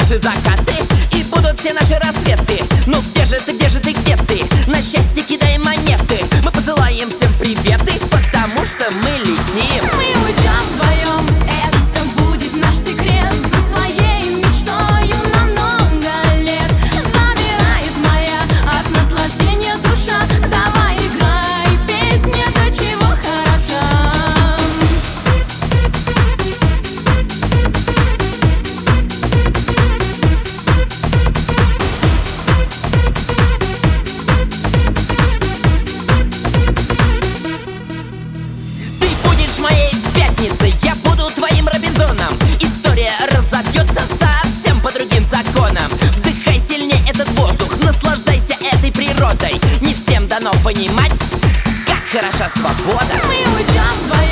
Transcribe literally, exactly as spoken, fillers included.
наши закаты, и будут все наши рассветы. Ну где же ты, где же ты, где ты? На счастье кидай монеты. Мы посылаем всем приветы, потому что мы летим. Мы уйдем вдвоем, это будет наш секрет. За своей мечтою на много лет. Замирает моя от наслаждения душа. Давай играй, песня до чего хороша. Моей пятницы, я буду твоим Робинзоном. История разобьется совсем по другим законам. Вдыхай сильнее этот воздух, наслаждайся этой природой. Не всем дано понимать, как хороша свобода. Мы уйдем вдвоем.